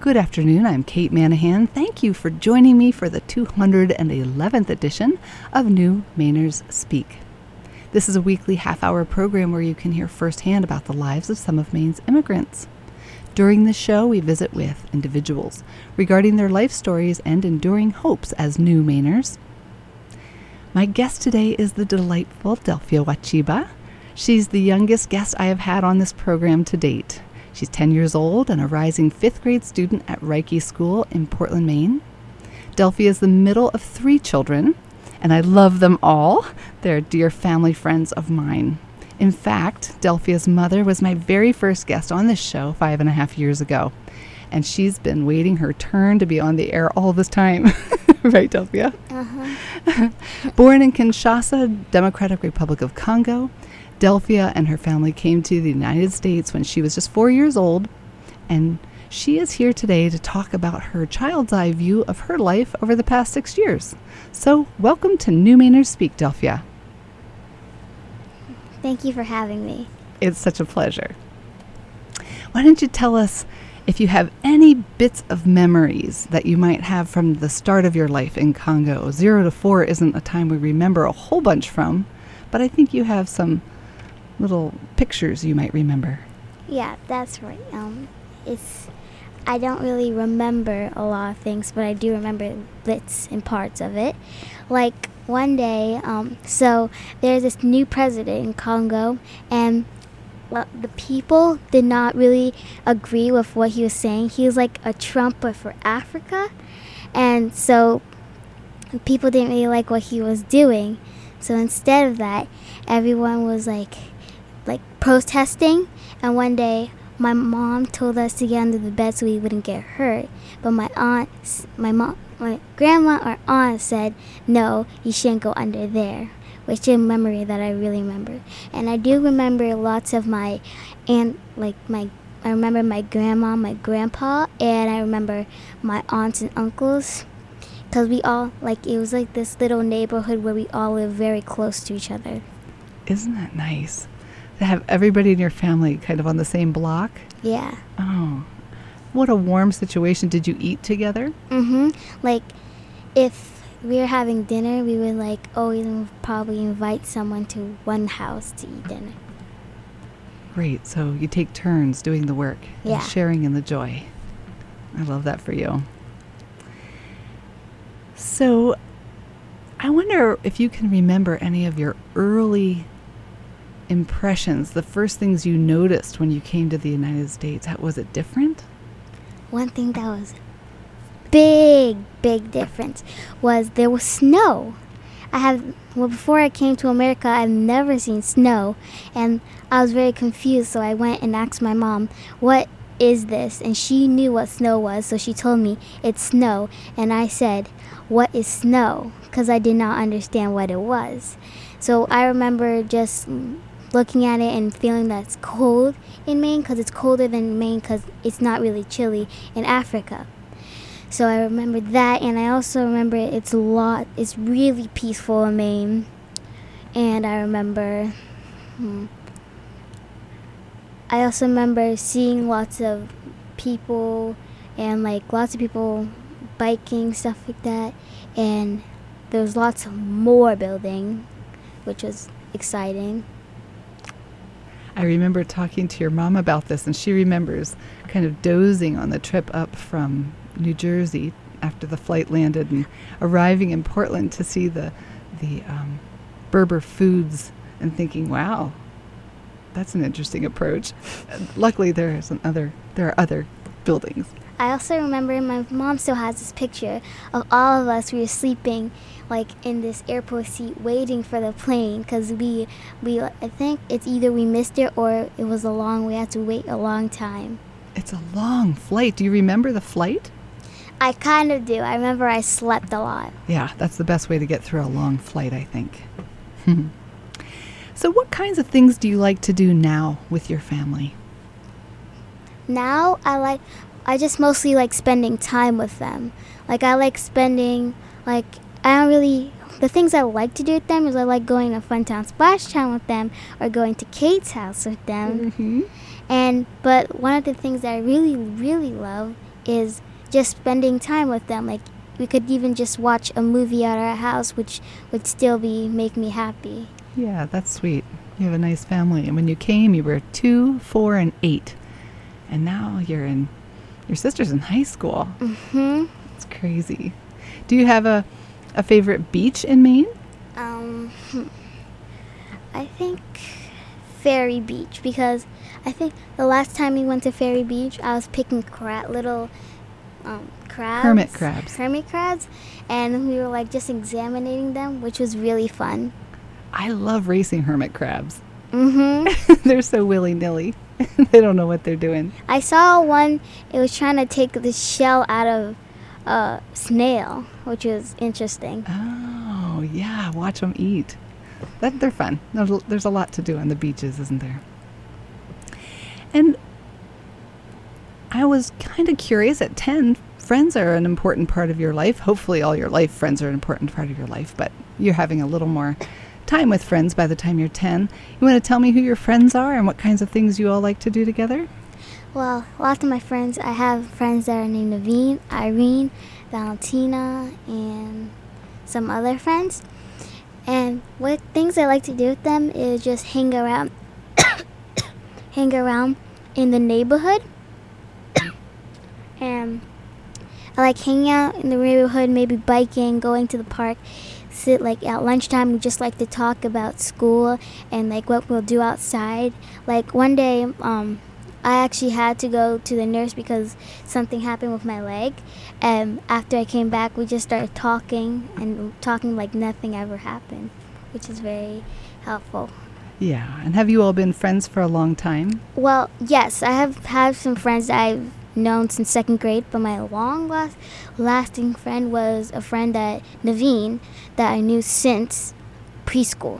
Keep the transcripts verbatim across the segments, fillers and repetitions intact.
Good afternoon, I'm Kate Manahan. Thank you for joining me for the two hundred eleventh edition of New Mainers Speak. This is a weekly half-hour program where you can hear firsthand about the lives of some of Maine's immigrants. During this show, we visit with individuals regarding their life stories and enduring hopes as new Mainers. My guest today is the delightful Delphia Wachiba. She's the youngest guest I have had on this program to date. She's ten years old and a rising fifth grade student at Reiki School in Portland, Maine. Delphia is the middle of three children, and I love them all. They're dear family friends of mine. In fact, Delphia's mother was my very first guest on this show five and a half years ago, and she's been waiting her turn to be on the air all this time. Right, Delphia? Uh-huh. Born in Kinshasa, Democratic Republic of Congo, Delphia and her family came to the United States when she was just four years old, and she is here today to talk about her child's eye view of her life over the past six years. So, welcome to New Mainers Speak, Delphia. Thank you for having me. It's such a pleasure. Why don't you tell us if you have any bits of memories that you might have from the start of your life in Congo? Zero to four isn't a time we remember a whole bunch from, but I think you have some little pictures you might remember. Yeah, that's right. Um, it's I don't really remember a lot of things, but I do remember bits and parts of it. Like one day, um, so there's this new president in Congo, and well, the people did not really agree with what he was saying. He was like a Trump but for Africa, and so people didn't really like what he was doing. So instead of that, everyone was like like protesting, and one day my mom told us to get under the bed so we wouldn't get hurt, but my aunt my mom my grandma or aunt said no, you shouldn't go under there, which is a memory that I really remember. And I do remember lots of my aunt, like my I remember my grandma, my grandpa, and I remember my aunts and uncles, because we all, like, it was like this little neighborhood where we all live very close to each other. Isn't that nice? To have everybody in your family kind of on the same block? Yeah. Oh, what a warm situation. Did you eat together? Mm-hmm. Like, if we were having dinner, we would, like, always probably invite someone to one house to eat dinner. Great. So you take turns doing the work Yeah. and sharing in the joy. I love that for you. So I wonder if you can remember any of your early impressions, the first things you noticed when you came to the United States. How, was it different? One thing that was big, big difference was there was snow. I have, well, before I came to America, I've never seen snow, and I was very confused, so I went and asked my mom, what is this? And she knew what snow was, so she told me it's snow, and I said, what is snow? Because I did not understand what it was. So I remember just looking at it and feeling that it's cold in Maine, because it's colder than Maine because it's not really chilly in Africa. So I remember that, and I also remember it's a lot, it's really peaceful in Maine. And I remember, hmm, I also remember seeing lots of people, and like lots of people biking, stuff like that. And there was lots of more building, which was exciting. I remember talking to your mom about this, and she remembers kind of dozing on the trip up from New Jersey after the flight landed and arriving in Portland to see the the um, Berber foods and thinking, wow, that's an interesting approach. Luckily, there is another, there are other buildings. I also remember my mom still has this picture of all of us. We were sleeping like in this airport seat waiting for the plane, because we, we, I think it's either we missed it or it was a long, we had to wait a long time. It's a long flight. Do you remember the flight? I kind of do. I remember I slept a lot. Yeah, that's the best way to get through a long flight, I think. So what kinds of things do you like to do now with your family? Now I like, I just mostly like spending time with them. Like I like spending, like I don't really, the things I like to do with them is I like going to Funtown Splash Town with them or going to Kate's house with them. Mm-hmm. And, but one of the things that I really, really love is just spending time with them. Like, we could even just watch a movie at our house, which would still be make me happy. Yeah, that's sweet. You have a nice family. And when you came, you were two, four, and eight. And now you're in, your sister's in high school. Mm-hmm. It's crazy. Do you have a, a favorite beach in Maine? Um, I think Fairy Beach, because I think the last time we went to Fairy Beach, I was picking cra- little um, crabs. Hermit crabs. Hermit crabs. And we were like just examining them, which was really fun. I love racing hermit crabs. Mm-hmm. They're so willy-nilly. They don't know what they're doing. I saw one, it was trying to take the shell out of a snail, which was interesting. Oh, yeah. Watch them eat. That, they're fun. There's, there's a lot to do on the beaches, isn't there? And I was kind of curious, at ten, friends are an important part of your life. Hopefully all your life, friends are an important part of your life, but you're having a little more time with friends by the time you're ten. You want to tell me who your friends are and what kinds of things you all like to do together? Well, lots of my friends, I have friends that are named Naveen, Irene, Valentina, and some other friends. And what things I like to do with them is just hang around, hang around in the neighborhood. And I like hanging out in the neighborhood, maybe biking, going to the park. Sit like at lunchtime, we just like to talk about school and like what we'll do outside. Like one day, um, I actually had to go to the nurse because something happened with my leg. And after I came back, we just started talking and talking like nothing ever happened, which is very helpful. Yeah. And have you all been friends for a long time? Well, yes, I have had some friends that I've known since second grade, but my long last, lasting friend was a friend that Naveen that I knew since preschool.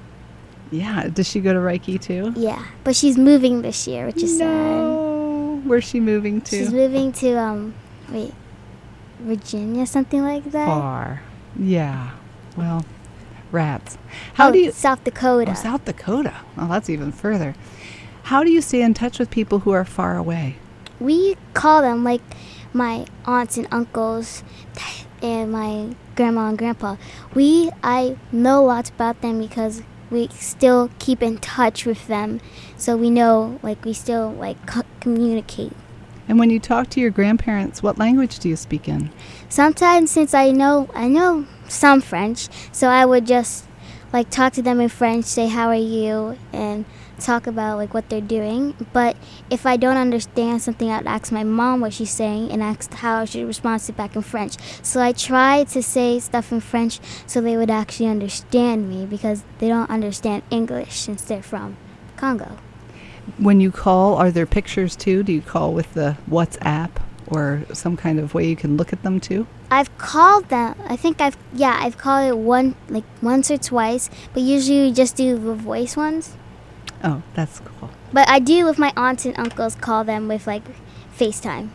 Yeah. Does she go to Reiki too? Yeah, but she's moving this year, which is no. sad. Where's she moving to? She's moving to um, wait, Virginia, something like that. Far. Yeah. Well, rats. How oh, do you? South Dakota. Oh, South Dakota. Well, that's even further. How do you stay in touch with people who are far away? We call them like my aunts and uncles and my grandma and grandpa. We, I know lots about them because we still keep in touch with them. So we know, like, we still, like, co- communicate. And when you talk to your grandparents, what language do you speak in? Sometimes, since I know, I know some French, so I would just, like, talk to them in French, say, how are you, and talk about like what they're doing. But if I don't understand something, I'd ask my mom what she's saying and ask how I should respond to it back in French. So I try to say stuff in French so they would actually understand me, because they don't understand English since they're from Congo. When you call, are there pictures too? Do you call with the WhatsApp or some kind of way you can look at them too? I've called them. I think I've yeah I've called it one like once or twice, but usually we just do the voice ones. Oh, that's cool. But I do with my aunts and uncles call them with like FaceTime.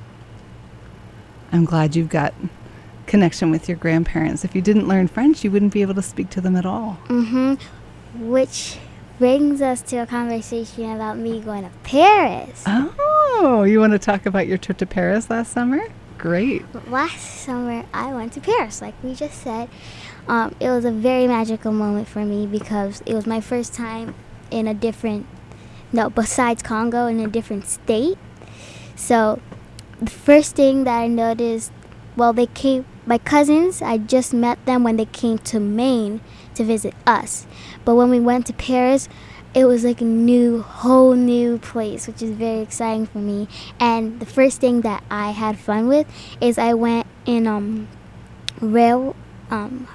I'm glad you've got connection with your grandparents. If you didn't learn French, you wouldn't be able to speak to them at all. Mm-hmm. Which brings us to a conversation about me going to Paris. Oh, you want to talk about your trip to Paris last summer? Great. Last summer, I went to Paris, like we just said. Um, it was a very magical moment for me because it was my first time in a different, no, besides Congo, in a different state. So the first thing that I noticed, well, they came, my cousins, I just met them when they came to Maine to visit us. But when we went to Paris, it was like a new, whole new place, which is very exciting for me. And the first thing that I had fun with is I went in um, rail, um,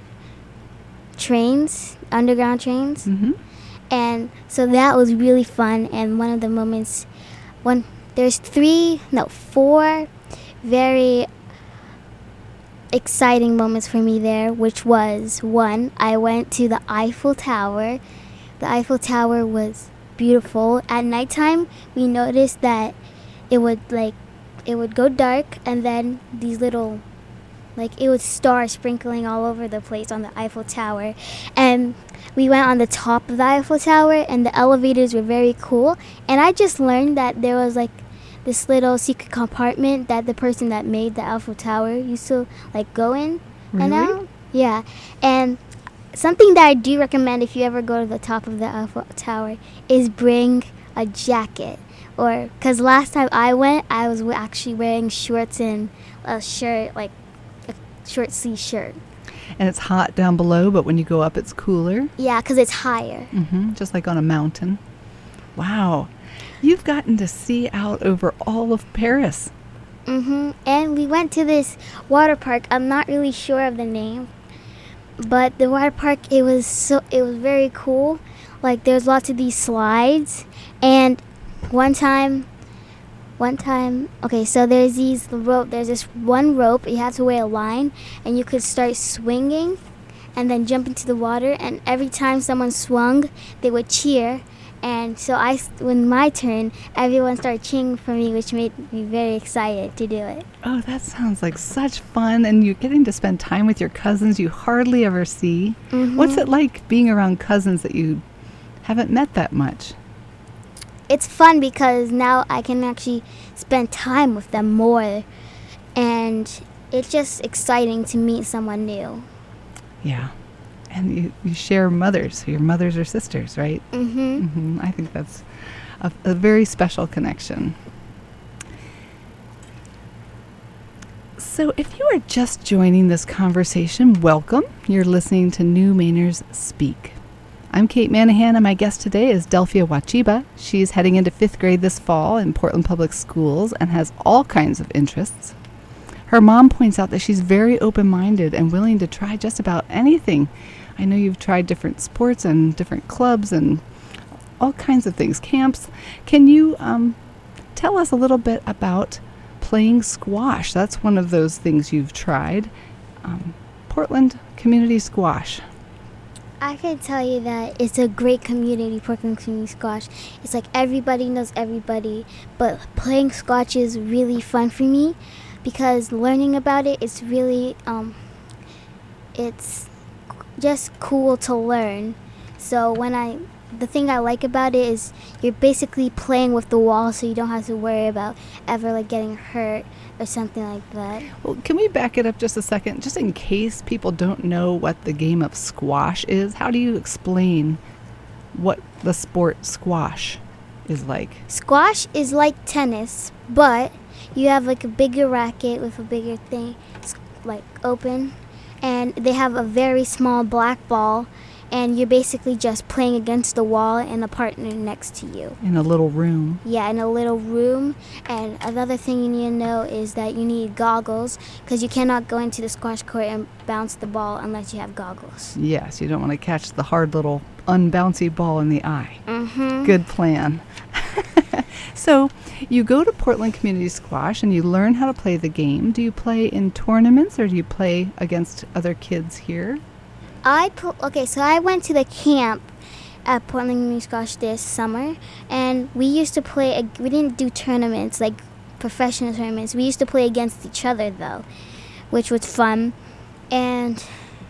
trains, underground trains. Mm-hmm. And so that was really fun. And one of the moments, one there's three, no, four very exciting moments for me there, which was, one, I went to the Eiffel Tower. The Eiffel Tower was beautiful. At nighttime, we noticed that it would, like, it would go dark, and then these little, like, it was stars sprinkling all over the place on the Eiffel Tower. And we went on the top of the Eiffel Tower, and the elevators were very cool. And I just learned that there was, like, this little secret compartment that the person that made the Eiffel Tower used to like go in. Really? And now, yeah. And something that I do recommend if you ever go to the top of the Eiffel Tower is bring a jacket. Or, because last time I went, I was w- actually wearing shorts and a shirt, like a short sleeve shirt. And it's hot down below, but when you go up, it's cooler. Yeah, because it's higher. Mm-hmm. Just like on a mountain. Wow. You've gotten to see out over all of Paris. Mm-hmm. And we went to this water park. I'm not really sure of the name. But the water park, it was so, it was very cool. Like, there's lots of these slides. And one time, one time, okay, so there's these rope, there's this one rope, you have to wear a line, and you could start swinging and then jump into the water, and every time someone swung, they would cheer, and so I, when my turn, everyone started cheering for me, which made me very excited to do it. Oh, that sounds like such fun, and you're getting to spend time with your cousins you hardly ever see. Mm-hmm. What's it like being around cousins that you haven't met that much? It's fun because now I can actually spend time with them more, and it's just exciting to meet someone new. Yeah. And you, you share mothers, so your mothers are sisters, right? Mm-hmm. Mm-hmm. I think that's a, a very special connection. So if you are just joining this conversation, welcome. You're listening to New Mainers Speak. I'm Kate Manahan, and my guest today is Delphia Wachiba. She's heading into fifth grade this fall in Portland Public Schools and has all kinds of interests. Her mom points out that she's very open-minded and willing to try just about anything. I know you've tried different sports and different clubs and all kinds of things, camps. Can you um, tell us a little bit about playing squash? That's one of those things you've tried. Um, Portland Community Squash. I can tell you that it's a great community, Portland Community Squash. It's like everybody knows everybody, but playing squash is really fun for me because learning about it is really, um, it's just cool to learn. So when I, the thing I like about it is you're basically playing with the wall, so you don't have to worry about ever like getting hurt or something like that. Well, can we back it up just a second? Just in case people don't know what the game of squash is, how do you explain what the sport squash is like? Squash is like tennis, but you have like a bigger racket with a bigger thing, like open, and they have a very small black ball, and you're basically just playing against the wall and a partner next to you. In a little room. Yeah, in a little room. And another thing you need to know is that you need goggles because you cannot go into the squash court and bounce the ball unless you have goggles. Yes, you don't want to catch the hard little unbouncy ball in the eye. Mm-hmm. Good plan. So you go to Portland Community Squash and you learn how to play the game. Do you play in tournaments or do you play against other kids here? I pl- okay, so I went to the camp at Portland Community Squash this summer, and we used to play. Ag- we didn't do tournaments like professional tournaments. We used to play against each other though, which was fun. And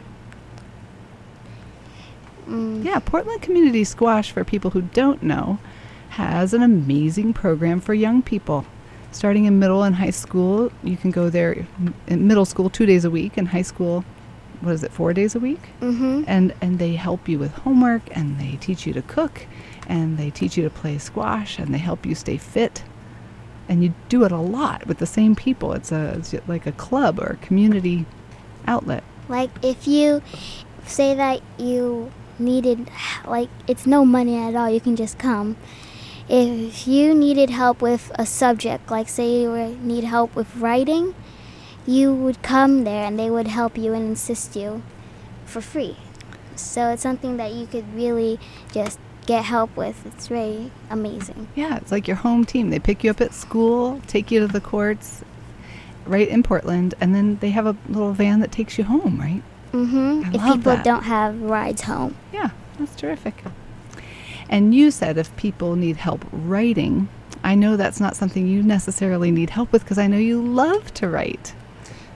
mm, Yeah, Portland Community Squash, for people who don't know, has an amazing program for young people. Starting in middle and high school, you can go there in middle school two days a week, and high school, what is it, four days a week? Mm-hmm. And and they help you with homework, and they teach you to cook, and they teach you to play squash, and they help you stay fit. And you do it a lot with the same people. It's a it's like a club or a community outlet. Like if you say that you needed, like it's no money at all, you can just come. If you needed help with a subject, like say you were, need help with writing, you would come there and they would help you and assist you for free. So it's something that you could really just get help with. It's really amazing. Yeah, it's like your home team. They pick you up at school, take you to the courts right in Portland, and then they have a little van that takes you home, right? Mm-hmm. I If love people that. don't have rides home. Yeah, that's terrific. And you said if people need help writing, I know that's not something you necessarily need help with because I know you love to write.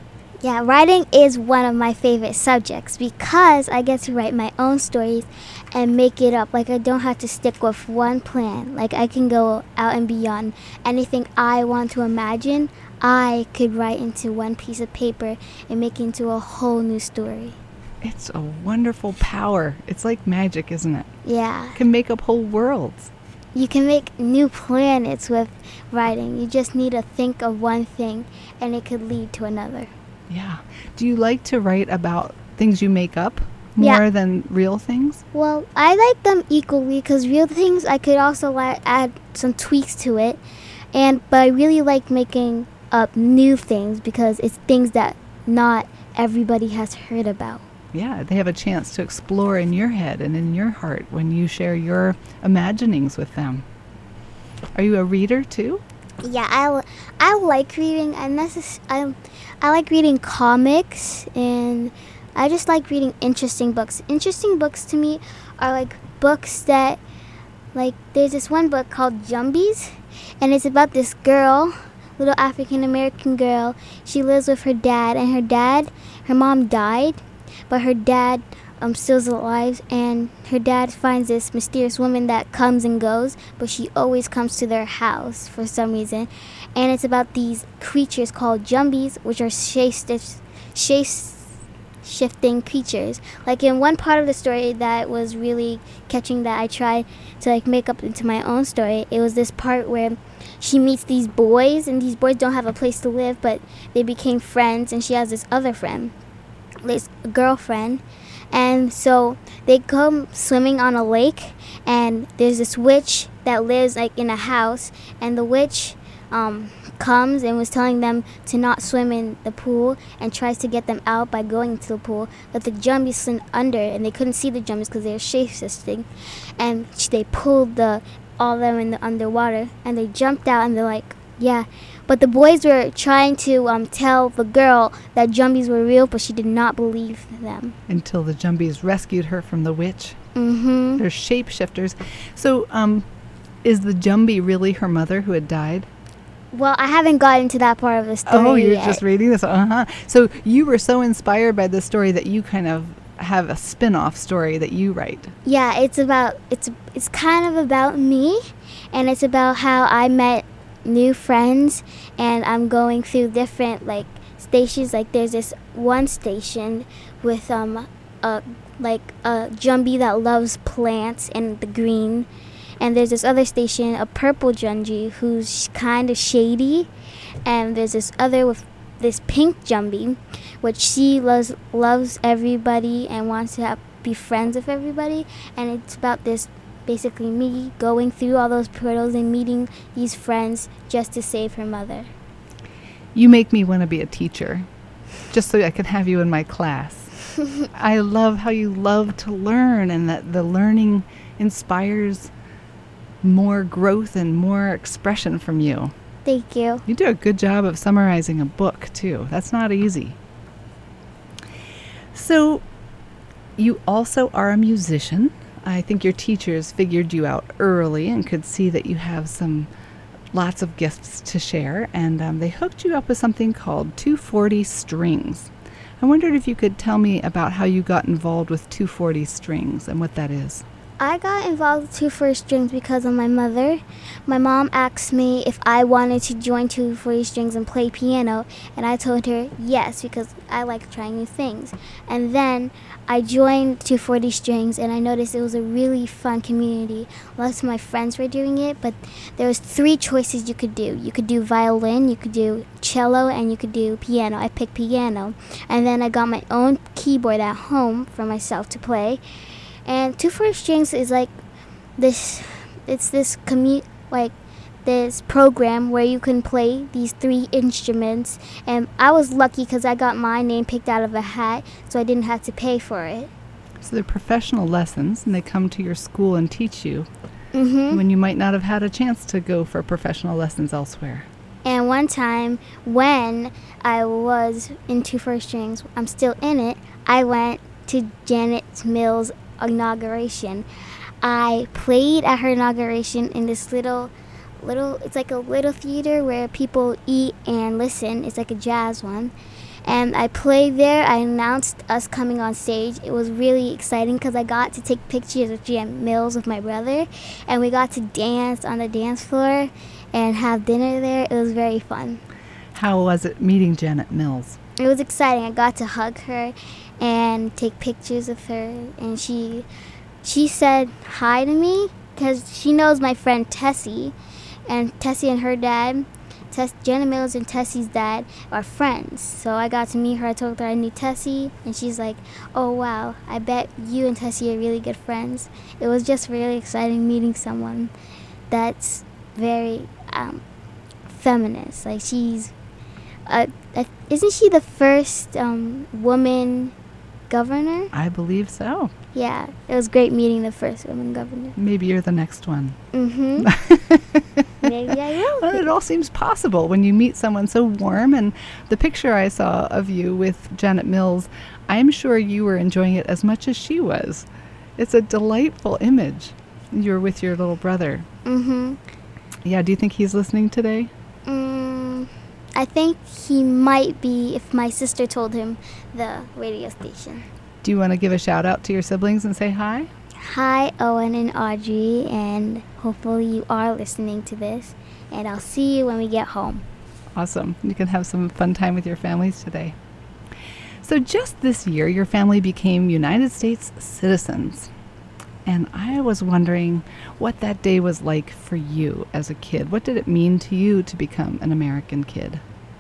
Yeah, writing is one of my favorite subjects because I get to write my own stories and make it up. Like, I don't have to stick with one plan. Like, I can go out and beyond. Anything I want to imagine, I could write into one piece of paper and make it into a whole new story. It's a wonderful power. It's like magic, isn't it? Yeah. It can make up whole worlds. You can make new planets with writing. You just need to think of one thing, and it could lead to another. Yeah. Do you like to write about things you make up more Yeah. than real things? Well, I like them equally because real things I could also like add some tweaks to it, and but I really like making up new things because it's things that not everybody has heard about. Yeah, they have a chance to explore in your head and in your heart when you share your imaginings with them. Are you a reader too? Yeah, I, l- I like reading. I, necess- I, I like reading comics, and I just like reading interesting books. Interesting books to me are like books that, like, there's this one book called Jumbies, and it's about this girl, little African American girl. She lives with her dad, and her dad, her mom died, but her dad um, still's alive, and her dad finds this mysterious woman that comes and goes, but she always comes to their house for some reason. And it's about these creatures called Jumbies, which are shape shifting creatures. Like, in one part of the story that was really catching that I tried to like make up into my own story, it was this part where she meets these boys, and these boys don't have a place to live, but they became friends, and she has this other friend, this girlfriend. And so they come swimming on a lake, and there's this witch that lives like in a house, and the witch um, comes and was telling them to not swim in the pool and tries to get them out by going into the pool. But the Jumbies slid under, and they couldn't see the Jumbies because they were shape-shifting, and they pulled the all of them in the underwater, and they jumped out, and they're like, yeah. But the boys were trying to um, tell the girl that Jumbies were real, but she did not believe them. Until the Jumbies rescued her from the witch. Mm-hmm. They're shapeshifters. So, um, is the Jumbie really her mother who had died? Well, I haven't gotten to that part of the story Oh, you're yet. just reading this? Uh-huh. So you were so inspired by this story that you kind of have a spin-off story that you write. Yeah, it's about, it's, it's kind of about me, and it's about how I met new friends, and I'm going through different like stations. Like, there's this one station with um a like a Jumbie that loves plants and the green, and there's this other station, a purple Jumbie who's kind of shady, and there's this other with this pink Jumbie, which she loves loves everybody and wants to have, be friends with everybody, and it's about this. Basically me going through all those portals and meeting these friends just to save her mother. You make me want to be a teacher, just so I can have you in my class. I love how you love to learn, and that the learning inspires more growth and more expression from you. Thank you. You do a good job of summarizing a book, too. That's not easy. So, you also are a musician. I think your teachers figured you out early and could see that you have some lots of gifts to share, and um, they hooked you up with something called two forty Strings. I wondered if you could tell me about how you got involved with two forty Strings and what that is. I got involved with two forty Strings because of my mother. My mom asked me if I wanted to join two forty Strings and play piano, and I told her yes because I like trying new things. And then I joined two forty Strings, and I noticed it was a really fun community. Lots of my friends were doing it, but there was three choices you could do. You could do violin, you could do cello, and you could do piano. I picked piano, and then I got my own keyboard at home for myself to play. And two forty Strings is like this, it's this commu- like this program where you can play these three instruments. And I was lucky because I got my name picked out of a hat, so I didn't have to pay for it. So they're professional lessons, and they come to your school and teach you Mm-hmm. when you might not have had a chance to go for professional lessons elsewhere. And one time when I was in two forty Strings, I'm still in it, I went to Janet Mills' inauguration. I played at her inauguration in this little little it's like a little theater where people eat and listen. It's like a jazz one. And I played there. I announced us coming on stage. It was really exciting because I got to take pictures of Janet Mills with my brother, and we got to dance on the dance floor and have dinner there. It was very fun. How was it meeting Janet Mills? It was exciting. I got to hug her and take pictures of her, and she she said hi to me because she knows my friend Tessie, and Tessie and her dad, Tess, Janet Mills and Tessie's dad, are friends. So I got to meet her. I told her I knew Tessie, and she's like, oh wow, I bet you and Tessie are really good friends. It was just really exciting meeting someone that's very um, feminist. Like she's Uh, uh, isn't she the first um, woman governor? I believe so. Yeah, it was great meeting the first woman governor. Maybe you're the next one. Mm-hmm. Maybe I will. Well, it all seems possible when you meet someone so warm. And the picture I saw of you with Janet Mills, I'm sure you were enjoying it as much as she was. It's a delightful image. You're with your little brother. Mm-hmm. Yeah, do you think he's listening today? Mm, I think he might be if my sister told him the radio station. Do you want to give a shout out to your siblings and say hi? Hi, Owen and Audrey, and hopefully you are listening to this, and I'll see you when we get home. Awesome. You can have some fun time with your families today. So just this year, your family became United States citizens. And I was wondering what that day was like for you as a kid. What did it mean to you to become an American kid?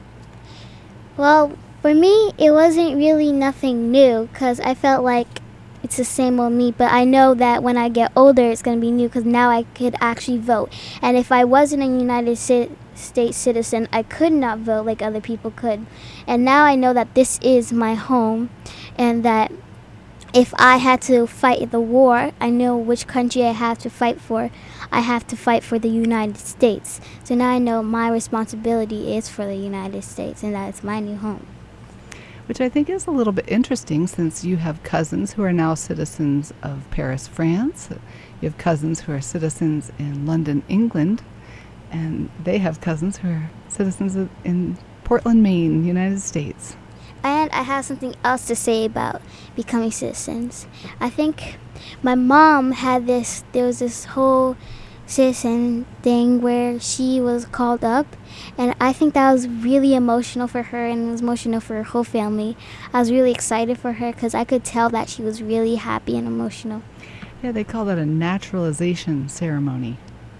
Well, for me, it wasn't really nothing new because I felt like it's the same old me. But I know that when I get older, it's going to be new because now I could actually vote. And if I wasn't a United States citizen, I could not vote like other people could. And now I know that this is my home and that if I had to fight the war, I know which country I have to fight for. I have to fight for the United States. So now I know my responsibility is for the United States, and that it's my new home. Which I think is a little bit interesting since you have cousins who are now citizens of Paris, France. You have cousins who are citizens in London, England. And they have cousins who are citizens of, in Portland, Maine, United States. And I have something else to say about becoming citizens. I think my mom had this, there was this whole citizen thing where she was called up. And I think that was really emotional for her and it was emotional for her whole family. I was really excited for her because I could tell that she was really happy and emotional. Yeah, they call that a naturalization ceremony.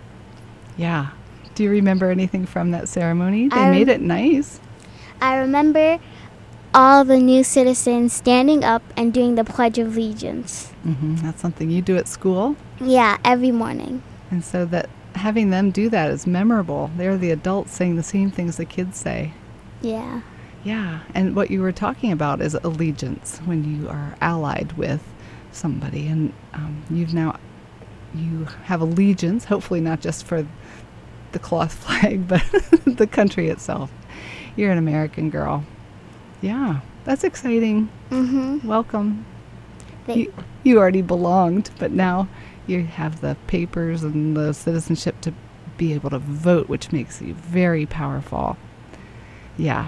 Yeah. Do you remember anything from that ceremony? They I made it nice. I remember all the new citizens standing up and doing the Pledge of Allegiance. Mm-hmm. That's something you do at school. Yeah, every morning. And so that having them do that is memorable. They're the adults saying the same things the kids say. Yeah. Yeah, and what you were talking about is allegiance when you are allied with somebody. And um, you've now, you have allegiance, hopefully not just for the cloth flag, but the country itself. You're an American girl. Yeah, that's exciting. Mm-hmm. Welcome. They, You, you already belonged, but now you have the papers and the citizenship to be able to vote, which makes you very powerful. Yeah.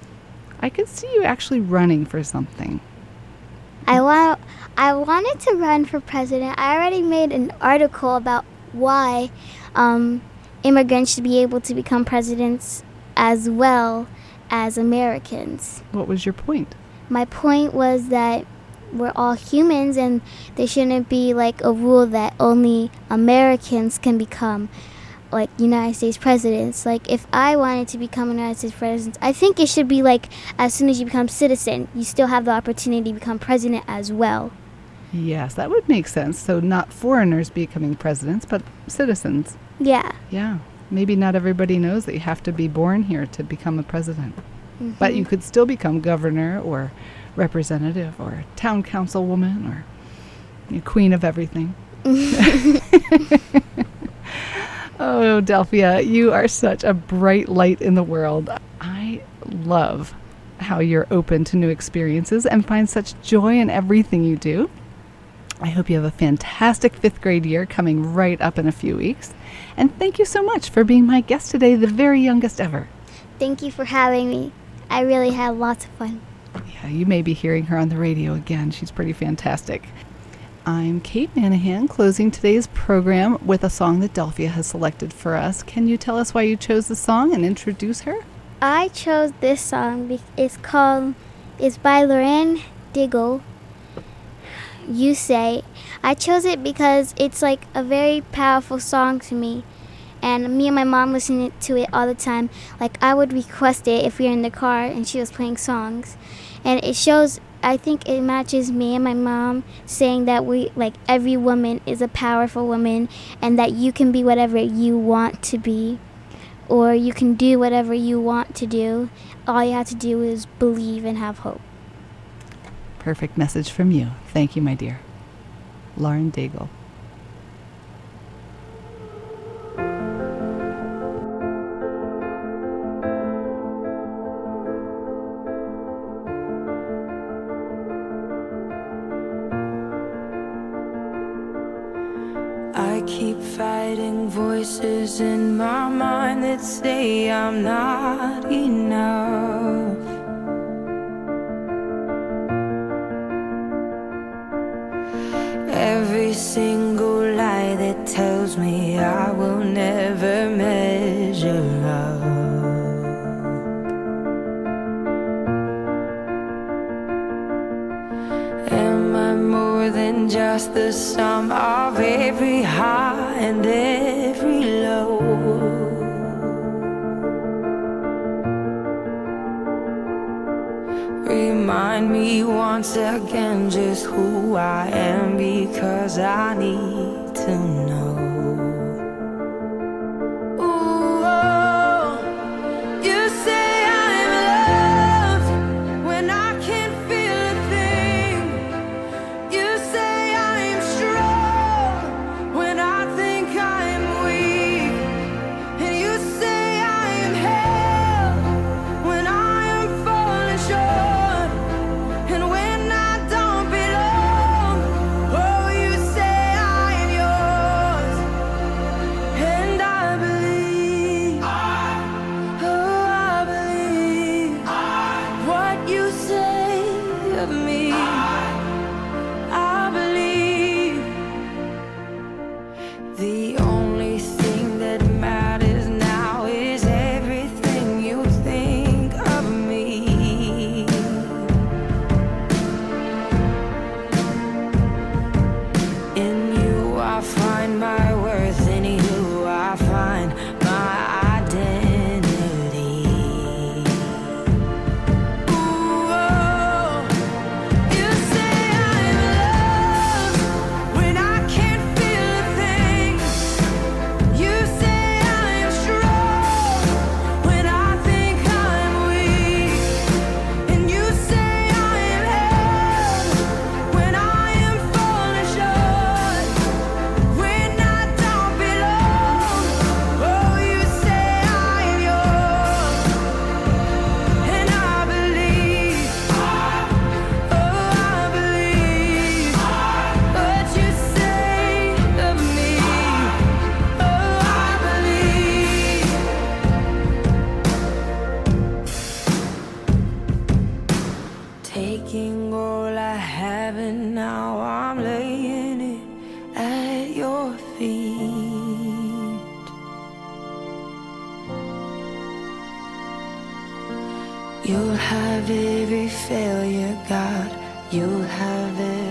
I could see you actually running for something. I want. I wanted to run for president. I already made an article about why um, immigrants should be able to become presidents as well as Americans. What was your point? My point was that we're all humans and there shouldn't be like a rule that only Americans can become like United States presidents. Like if I wanted to become a United States president, I think it should be like as soon as you become citizen, you still have the opportunity to become president as well. Yes, that would make sense. So not foreigners becoming presidents, but citizens. Yeah. Yeah. Maybe not everybody knows that you have to be born here to become a president. Mm-hmm. But you could still become governor or representative or town councilwoman or you know, queen of everything. Oh, Delphia, you are such a bright light in the world. I love how you're open to new experiences and find such joy in everything you do. I hope you have a fantastic fifth grade year coming right up in a few weeks. And thank you so much for being my guest today, the very youngest ever. Thank you for having me. I really had lots of fun. Yeah, you may be hearing her on the radio again. She's pretty fantastic. I'm Kate Manahan, closing today's program with a song that Delphia has selected for us. Can you tell us why you chose the song and introduce her? I chose this song. Be- it's called, it's by Lauren Daigle. You Say. I chose it because it's like a very powerful song to me. And me and my mom listen to it all the time. Like, I would request it if we were in the car and she was playing songs. And it shows, I think it matches me and my mom saying that we, like, every woman is a powerful woman and that you can be whatever you want to be, or you can do whatever you want to do. All you have to do is believe and have hope. Perfect message from you. Thank you, my dear. Lauren Daigle. I keep fighting voices in my mind that say I'm not enough. Every single lie that tells me I will never measure up. Am I more than just the sum of every high and every low? Remind me once again just who I am, because I need to know. Ooh, oh, you say I'm loved when I can't feel a thing. You say I'm strong when I think I'm weak. And you say I am held when I am falling short. And when I don't belong, oh, you say I am yours. And I believe, oh, I believe what you say of me. I believe the only thing that matters now is everything you think of me. In you I find my worth, in you I find my identity. Ooh, oh, you say I'm loved when I can't feel a thing. You say I'm strong when I think I'm weak. And you say I am held when I am falling short. When I don't belong, oh, you say I am yours. And I believe, oh, I believe what you say of me. Oh, I believe. Taking all I have and now I'm laying it at your feet. You'll have every failure, God. You'll have every